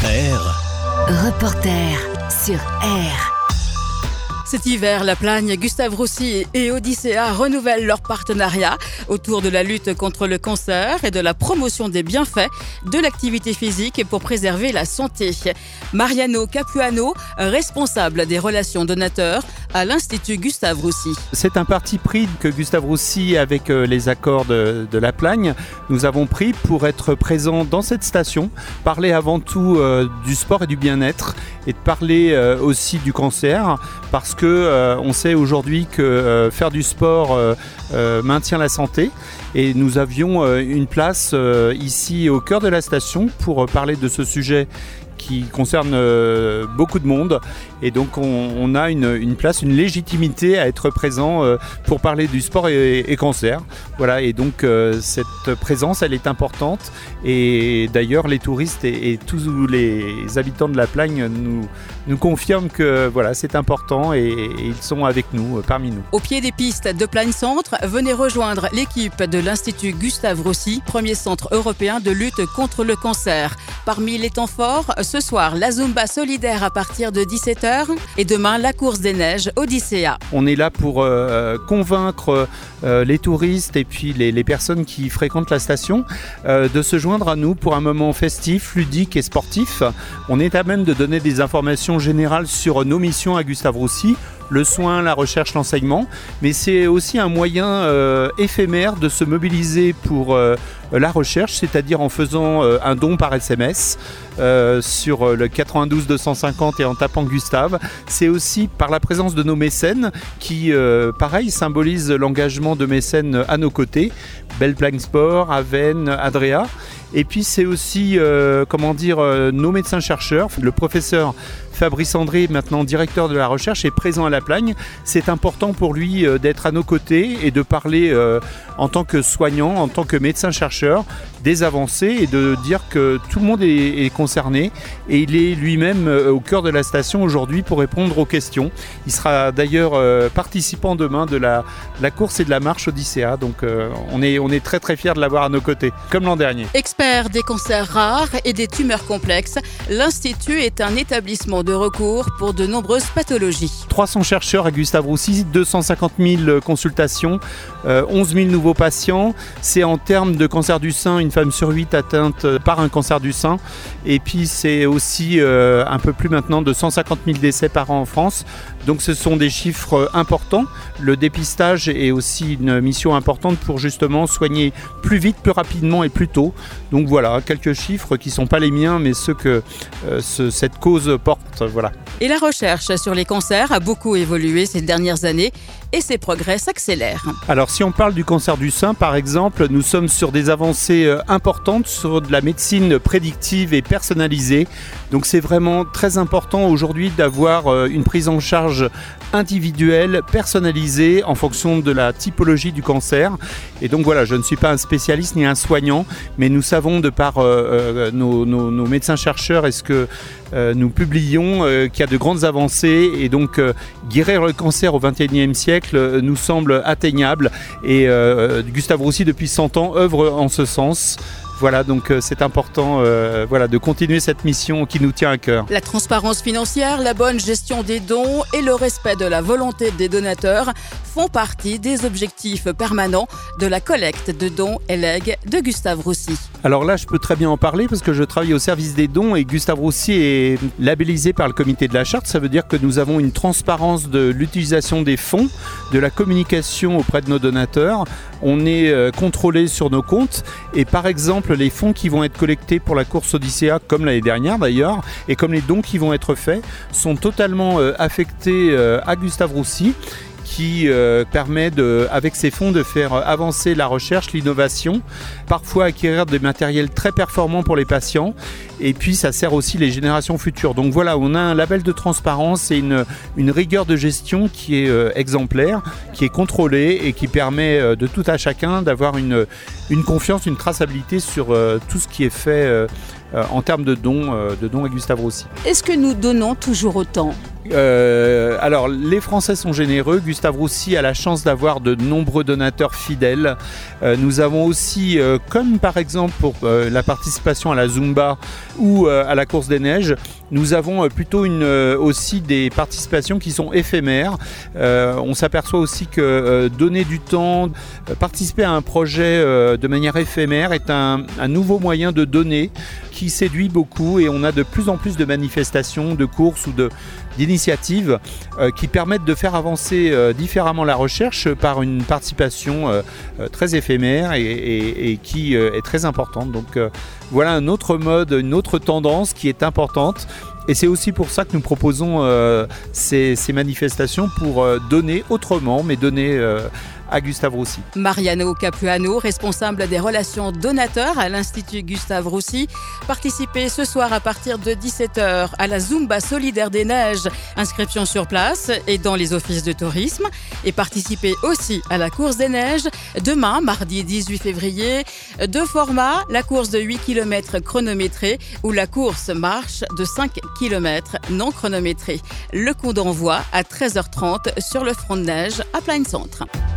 R. Reporter sur R. Cet hiver, La Plagne, Gustave Roussy et Odyssea renouvellent leur partenariat autour de la lutte contre le cancer et de la promotion des bienfaits de l'activité physique pour préserver la santé. Mariano Capuano, responsable des relations donateurs à l'Institut Gustave Roussy. C'est un parti pris que Gustave Roussy, avec les accords de La Plagne, nous avons pris pour être présents dans cette station, parler avant tout du sport et du bien-être et de parler aussi du cancer, parce que on sait aujourd'hui que faire du sport maintient la santé, et nous avions une place ici au cœur de la station pour parler de ce sujet qui concerne beaucoup de monde, et donc on a une place, une légitimité à être présent pour parler du sport et cancer. Voilà, et donc cette présence, elle est importante, et d'ailleurs les touristes et tous les habitants de La Plagne nous confirment que voilà, c'est important, et ils sont avec nous, parmi nous. Au pied des pistes de Plagne Centre, venez rejoindre l'équipe de l'Institut Gustave Roussy, premier centre européen de lutte contre le cancer. Parmi les temps forts, ce soir, la Zumba solidaire à partir de 17h et demain, la course des neiges Odyssea. On est là pour convaincre les touristes et puis les personnes qui fréquentent la station de se joindre à nous pour un moment festif, ludique et sportif. On est à même de donner des informations générales sur nos missions à Gustave Roussy, le soin, la recherche, l'enseignement, mais c'est aussi un moyen éphémère de se mobiliser pour la recherche, c'est-à-dire en faisant un don par SMS sur le 92 250 et en tapant Gustave. C'est aussi par la présence de nos mécènes qui, pareil, symbolisent l'engagement de mécènes à nos côtés. Belle Plagne Sport, Aven, Adrea. Et puis c'est aussi nos médecins-chercheurs. Le professeur Fabrice André, maintenant directeur de la recherche, est présent à La Plagne. C'est important pour lui d'être à nos côtés et de parler en tant que soignant, en tant que médecin-chercheur, des avancées, et de dire que tout le monde est concerné. Et il est lui-même au cœur de la station aujourd'hui pour répondre aux questions. Il sera d'ailleurs participant demain de la course et de la marche Odyssea. Donc on est très très fiers de l'avoir à nos côtés, comme l'an dernier. Expert des cancers rares et des tumeurs complexes, l'Institut est un établissement de recours pour de nombreuses pathologies. 300 chercheurs à Gustave Roussy, 250 000 consultations, 11 000 nouveaux patients. C'est en termes de cancer du sein, une femme sur 8 atteinte par un cancer du sein. Et puis c'est aussi un peu plus maintenant de 150 000 décès par an en France. Donc ce sont des chiffres importants. Le dépistage est aussi une mission importante pour justement soigner plus vite, plus rapidement et plus tôt. Donc voilà, quelques chiffres qui ne sont pas les miens, mais ceux que cette cause porte. Voilà. Et la recherche sur les cancers a beaucoup évolué ces dernières années, et ses progrès s'accélèrent. Alors si on parle du cancer du sein par exemple, nous sommes sur des avancées importantes sur de la médecine prédictive et personnalisée. Donc c'est vraiment très important aujourd'hui d'avoir une prise en charge individuelle, personnalisée en fonction de la typologie du cancer. Et donc voilà, je ne suis pas un spécialiste ni un soignant, mais nous savons de par nos médecins-chercheurs et ce que nous publions qu'il y a de grandes avancées, et donc guérir le cancer au XXIe siècle nous semble atteignable, et Gustave Roussy depuis 100 ans œuvre en ce sens. Voilà, donc c'est important de continuer cette mission qui nous tient à cœur. La transparence financière, la bonne gestion des dons et le respect de la volonté des donateurs font partie des objectifs permanents de la collecte de dons et legs de Gustave Roussy. Alors là, je peux très bien en parler parce que je travaille au service des dons, et Gustave Roussy est labellisé par le comité de la charte. Ça veut dire que nous avons une transparence de l'utilisation des fonds, de la communication auprès de nos donateurs. On est contrôlé sur nos comptes, et par exemple, les fonds qui vont être collectés pour la course Odyssea, comme l'année dernière d'ailleurs, et comme les dons qui vont être faits, sont totalement affectés à Gustave Roussy, qui permet avec ces fonds de faire avancer la recherche, l'innovation, parfois acquérir des matériels très performants pour les patients, et puis ça sert aussi les générations futures. Donc voilà, on a un label de transparence et une rigueur de gestion qui est exemplaire, qui est contrôlée et qui permet de tout à chacun d'avoir une confiance, une traçabilité sur tout ce qui est fait en termes de dons à Gustave Roussy. Est-ce que nous donnons toujours autant ? Alors, les Français sont généreux. Gustave Roussy a la chance d'avoir de nombreux donateurs fidèles. Nous avons aussi, comme par exemple pour la participation à la Zumba ou à la course des neiges, nous avons plutôt aussi des participations qui sont éphémères. On s'aperçoit aussi que donner du temps, participer à un projet de manière éphémère est un nouveau moyen de donner qui séduit beaucoup, et on a de plus en plus de manifestations, de courses ou d'initiatives qui permettent de faire avancer différemment la recherche par une participation très éphémère et qui est très importante. Donc voilà un autre mode, une autre tendance qui est importante. Et c'est aussi pour ça que nous proposons ces manifestations pour donner autrement, mais donner à Gustave Roussy. Mariano Capuano, responsable des relations donateurs à l'Institut Gustave Roussy, participez ce soir à partir de 17h à la Zumba solidaire des neiges. Inscription sur place et dans les offices de tourisme. Et participez aussi à la course des neiges demain, mardi 18 février. Deux formats, la course de 8 km chronométrée ou la course marche de 5 km non chronométrée. Le coup d'envoi à 13h30 sur le front de neige à Plaine Centre.